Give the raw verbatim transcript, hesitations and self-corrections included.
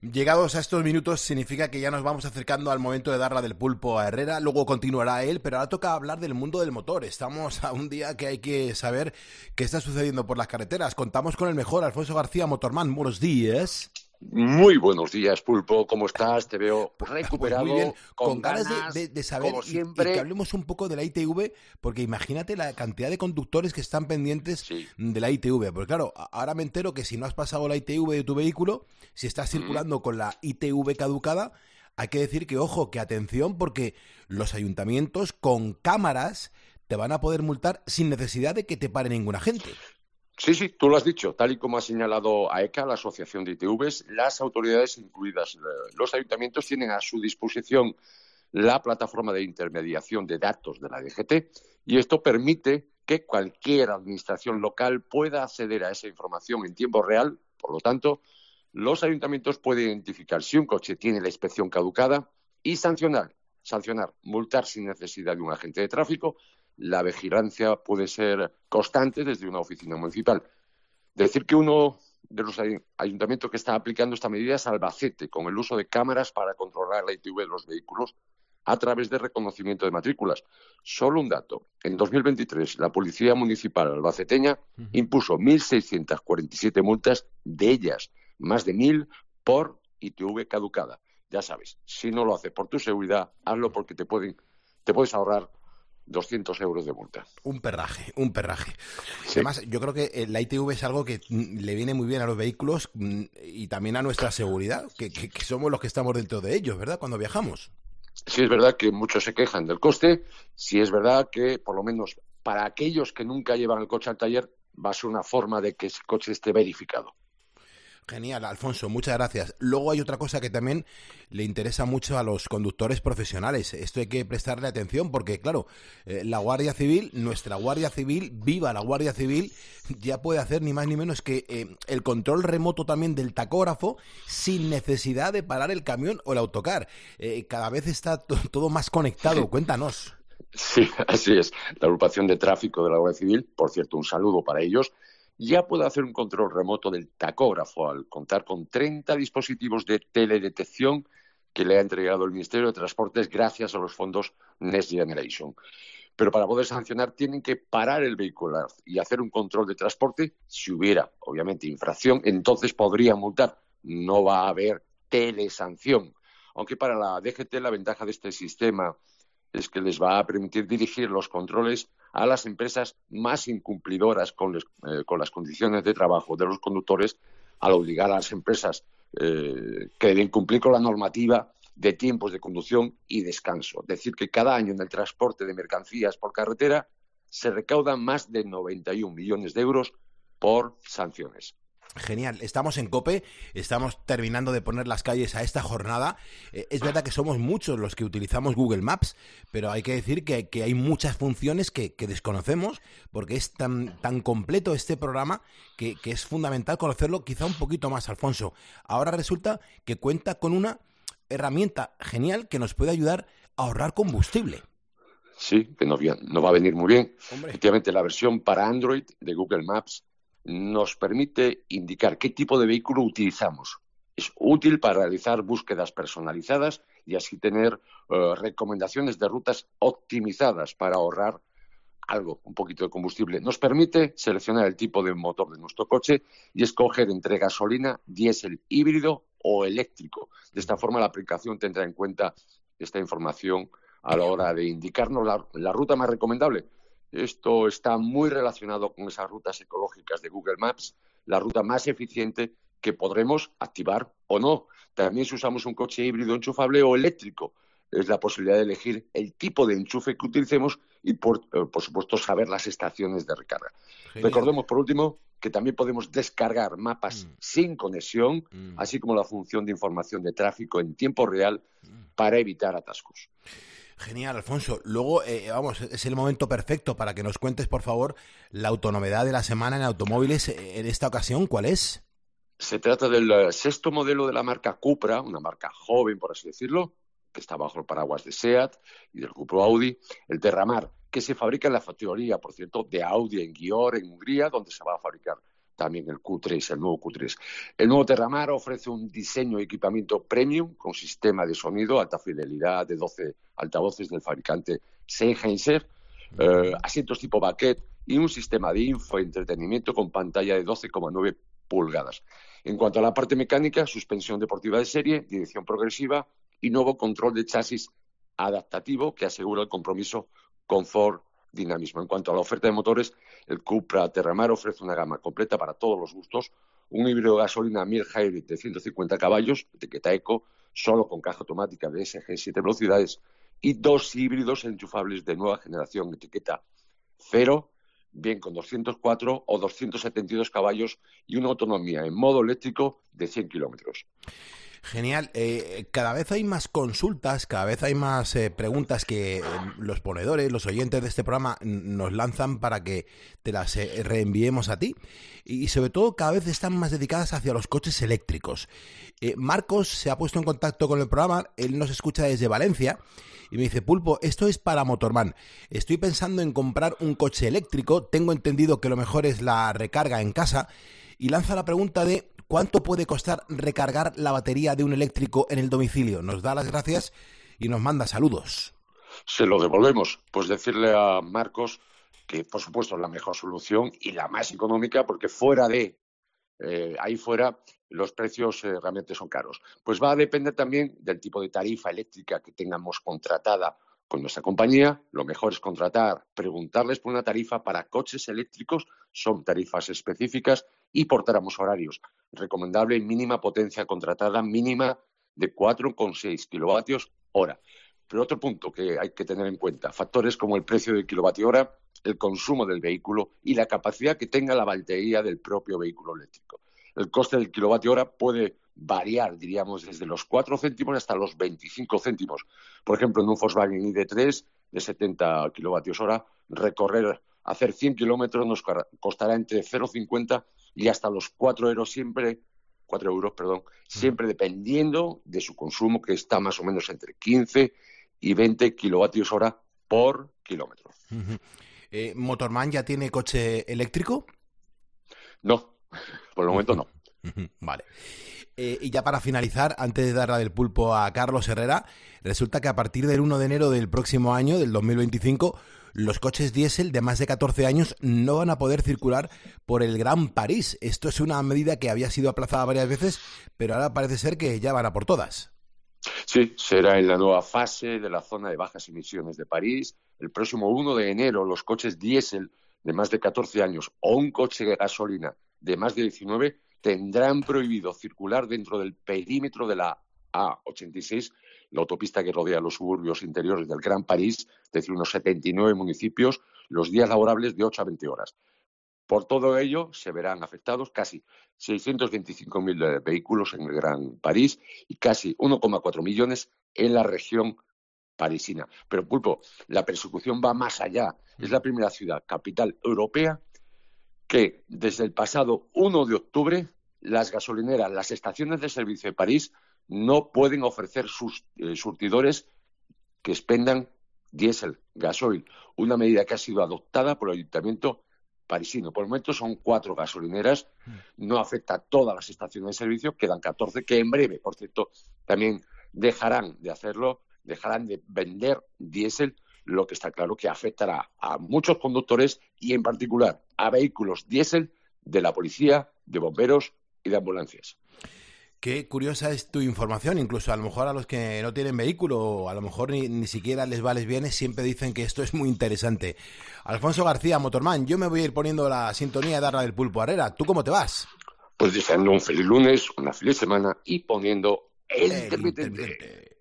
Llegados a estos minutos significa que ya nos vamos acercando al momento de darla del pulpo a Herrera, luego continuará él, pero ahora toca hablar del mundo del motor. Estamos a un día que hay que saber qué está sucediendo por las carreteras. Contamos con el mejor, Alfonso García, Motorman. Buenos días. Muy buenos días, Pulpo. ¿Cómo estás? Te veo Pues muy bien, recuperado, con con ganas de, ganas, de, de saber como y, y que siempre. hablemos un poco de la I T V, porque imagínate la cantidad de conductores que están pendientes Sí. de la I T V. Porque claro, ahora me entero que si no has pasado la I T V de tu vehículo, si estás Mm. circulando con la I T V caducada, hay que decir que, ojo, que atención, porque los ayuntamientos con cámaras te van a poder multar sin necesidad de que te pare ningún agente. Sí, sí, tú lo has dicho. Tal y como ha señalado A E C A, la Asociación de I T Vs, las autoridades, incluidas eh, los ayuntamientos, tienen a su disposición la plataforma de intermediación de datos de la D G T y esto permite que cualquier administración local pueda acceder a esa información en tiempo real. Por lo tanto, los ayuntamientos pueden identificar si un coche tiene la inspección caducada y sancionar, sancionar, multar sin necesidad de un agente de tráfico. La vigilancia puede ser constante desde una oficina municipal. Decir que uno de los ayuntamientos que está aplicando esta medida es Albacete, con el uso de cámaras para controlar la I T V de los vehículos a través de reconocimiento de matrículas. Solo un dato. En dos mil veintitrés, la Policía Municipal albaceteña Uh-huh. impuso mil seiscientas cuarenta y siete multas, de ellas más de mil por I T V caducada. Ya sabes, si no lo haces por tu seguridad, hazlo porque te pueden, te puedes ahorrar doscientos euros de multa. Un perraje, un perraje. Sí. Además, yo creo que la I T V es algo que le viene muy bien a los vehículos y también a nuestra seguridad, que, que, que somos los que estamos dentro de ellos, ¿verdad? Cuando viajamos. Sí es verdad que muchos se quejan del coste, sí es verdad que, por lo menos para aquellos que nunca llevan el coche al taller, va a ser una forma de que ese coche esté verificado. Genial, Alfonso, muchas gracias. Luego hay otra cosa que también le interesa mucho a los conductores profesionales. Esto hay que prestarle atención porque, claro, eh, la Guardia Civil, nuestra Guardia Civil, viva la Guardia Civil, ya puede hacer ni más ni menos que eh, el control remoto también del tacógrafo sin necesidad de parar el camión o el autocar. Eh, cada vez está to- todo más conectado. Cuéntanos. Sí, así es. La agrupación de tráfico de la Guardia Civil, por cierto, un saludo para ellos, ya puede hacer un control remoto del tacógrafo al contar con treinta dispositivos de teledetección que le ha entregado el Ministerio de Transportes gracias a los fondos Next Generation. Pero para poder sancionar tienen que parar el vehículo y hacer un control de transporte. Si hubiera, obviamente, infracción, entonces podría multar. No va a haber telesanción. Aunque para la D G T la ventaja de este sistema es que les va a permitir dirigir los controles a las empresas más incumplidoras con, les, eh, con las condiciones de trabajo de los conductores, al obligar a las empresas eh, que deben cumplir con la normativa de tiempos de conducción y descanso. Es decir, que cada año en el transporte de mercancías por carretera se recaudan más de noventa y un millones de euros por sanciones. Genial, estamos en COPE, estamos terminando de poner las calles a esta jornada. Eh, es verdad que somos muchos los que utilizamos Google Maps, pero hay que decir que, que hay muchas funciones que, que desconocemos, porque es tan, tan completo este programa que, que es fundamental conocerlo quizá un poquito más, Alfonso. Ahora resulta que cuenta con una herramienta genial que nos puede ayudar a ahorrar combustible. Sí, que no, no va a venir muy bien. Hombre. Efectivamente, la versión para Android de Google Maps nos permite indicar qué tipo de vehículo utilizamos. Es útil para realizar búsquedas personalizadas y así tener uh, recomendaciones de rutas optimizadas para ahorrar algo, un poquito de combustible. Nos permite seleccionar el tipo de motor de nuestro coche y escoger entre gasolina, diésel, híbrido o eléctrico. De esta forma, la aplicación tendrá en cuenta esta información a la hora de indicarnos la, la ruta más recomendable. Esto está muy relacionado con esas rutas ecológicas de Google Maps, la ruta más eficiente que podremos activar o no. También si usamos un coche híbrido enchufable o eléctrico, es la posibilidad de elegir el tipo de enchufe que utilicemos y, por, por supuesto, saber las estaciones de recarga. Genial. Recordemos, por último, que también podemos descargar mapas mm. sin conexión, mm. así como la función de información de tráfico en tiempo real mm. para evitar atascos. Genial, Alfonso. Luego, eh, vamos, es el momento perfecto para que nos cuentes, por favor, la autonovedad de la semana en automóviles. En esta ocasión, ¿cuál es? Se trata del sexto modelo de la marca Cupra, una marca joven, por así decirlo, que está bajo el paraguas de SEAT y del grupo Audi, el Terramar, que se fabrica en la factoría, por cierto, de Audi en Győr, en Hungría, donde se va a fabricar también el Q tres, el nuevo Q tres. El nuevo Terramar ofrece un diseño y equipamiento premium con sistema de sonido, alta fidelidad de doce altavoces del fabricante Sennheiser, eh, asientos tipo baquet y un sistema de infoentretenimiento con pantalla de doce coma nueve pulgadas. En cuanto a la parte mecánica, suspensión deportiva de serie, dirección progresiva y nuevo control de chasis adaptativo que asegura el compromiso, confort, dinamismo. En cuanto a la oferta de motores, el Cupra Terramar ofrece una gama completa para todos los gustos, un híbrido de gasolina mild hybrid de ciento cincuenta caballos, etiqueta Eco, solo con caja automática de S G siete velocidades, y dos híbridos enchufables de nueva generación, etiqueta Cero, bien con doscientos cuatro o doscientos setenta y dos caballos y una autonomía en modo eléctrico de cien kilómetros. Genial. Eh, cada vez hay más consultas, cada vez hay más eh, preguntas que eh, los ponedores, los oyentes de este programa nos lanzan para que te las eh, reenviemos a ti. Y sobre todo cada vez están más dedicadas hacia los coches eléctricos. Eh, Marcos se ha puesto en contacto con el programa, él nos escucha desde Valencia y me dice: Pulpo, esto es para Motorman. Estoy pensando en comprar un coche eléctrico, tengo entendido que lo mejor es la recarga en casa, y lanza la pregunta de ¿cuánto puede costar recargar la batería de un eléctrico en el domicilio? Nos da las gracias y nos manda saludos. Se lo devolvemos. Pues decirle a Marcos que, por supuesto, es la mejor solución y la más económica, porque fuera de, eh, ahí fuera, los precios eh, realmente son caros. Pues va a depender también del tipo de tarifa eléctrica que tengamos contratada con nuestra compañía. Lo mejor es contratar, preguntarles por una tarifa para coches eléctricos, son tarifas específicas y por tramos horarios. Recomendable mínima potencia contratada, mínima de cuatro coma seis kilovatios hora. Pero otro punto que hay que tener en cuenta, factores como el precio del kilovatio hora, el consumo del vehículo y la capacidad que tenga la batería del propio vehículo eléctrico. El coste del kilovatio hora puede variar, diríamos, desde los cuatro céntimos hasta los veinticinco céntimos. Por ejemplo, en un Volkswagen I D tres de setenta kilovatios hora, recorrer, hacer cien kilómetros nos costará entre cero coma cincuenta y hasta los cuatro euros siempre, cuatro euros, perdón, siempre dependiendo de su consumo, que está más o menos entre quince y veinte kilovatios hora por kilómetro. Uh-huh. Eh, ¿Motorman ya tiene coche eléctrico? No, por el momento no. Uh-huh. Vale. Eh, y ya para finalizar, antes de dar la del pulpo a Carlos Herrera, resulta que a partir del uno de enero del próximo año, del dos mil veinticinco, los coches diésel de más de catorce años no van a poder circular por el Gran París. Esto es una medida que había sido aplazada varias veces, pero ahora parece ser que ya van a por todas. Sí, será en la nueva fase de la zona de bajas emisiones de París. El próximo uno de enero, los coches diésel de más de catorce años o un coche de gasolina de más de diecinueve tendrán prohibido circular dentro del perímetro de la A ochenta y seis, la autopista que rodea los suburbios interiores del Gran París, es decir, unos setenta y nueve municipios, los días laborables de ocho a veinte horas. Por todo ello, se verán afectados casi seiscientos veinticinco mil vehículos en el Gran París y casi uno coma cuatro millones en la región parisina. Pero, Pulpo, la persecución va más allá. Es la primera ciudad capital europea que desde el pasado uno de octubre las gasolineras, las estaciones de servicio de París no pueden ofrecer sus eh, surtidores que expendan diésel, gasoil, una medida que ha sido adoptada por el ayuntamiento parisino. Por el momento son cuatro gasolineras, no afecta a todas las estaciones de servicio, quedan catorce que en breve, por cierto, también dejarán de hacerlo, dejarán de vender diésel, lo que está claro que afectará a muchos conductores y en particular a vehículos diésel de la policía, de bomberos y de ambulancias. Qué curiosa es tu información, incluso a lo mejor a los que no tienen vehículo o a lo mejor ni, ni siquiera les va les viene, siempre dicen que esto es muy interesante. Alfonso García, Motorman, yo me voy a ir poniendo la sintonía de Darla del Pulpo Herrera. ¿Tú cómo te vas? Pues deseando un feliz lunes, una feliz semana y poniendo el, el intermitente. intermitente.